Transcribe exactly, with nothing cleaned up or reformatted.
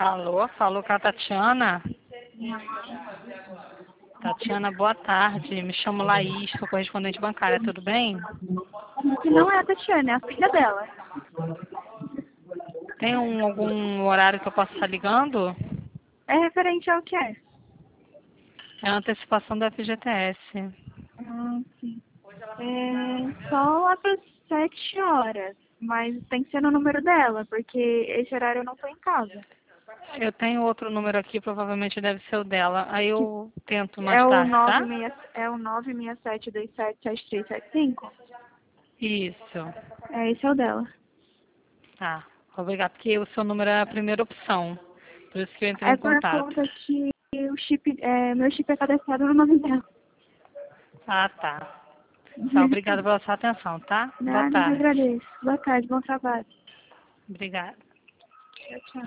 Alô, falou com a Tatiana. Tatiana, boa tarde. Me chamo Laís, sou correspondente bancária, tudo bem? Que não é a Tatiana, é a filha dela. Tem um, algum horário que eu possa estar ligando? É referente ao que é? É a antecipação do F G T S. Ah, sim. É só lá para sete horas, mas tem que ser no número dela, porque esse horário eu não estou em casa. Eu tenho outro número aqui, provavelmente deve ser o dela. Aí Que eu tento é mais o tarde, nove tá? seis, é o nove seis sete dois sete sete três sete cinco? Isso. É, esse é o dela. Tá. Obrigada, porque o seu número é a primeira opção. Por isso que eu entrei É em por contato. conta que o chip, é, meu chip é cadastrado no nome dela. Ah, tá. Tá, obrigada pela sua atenção, tá? Boa Nada, eu que tarde. agradeço. Boa tarde, bom trabalho. Obrigada. Tchau, tchau.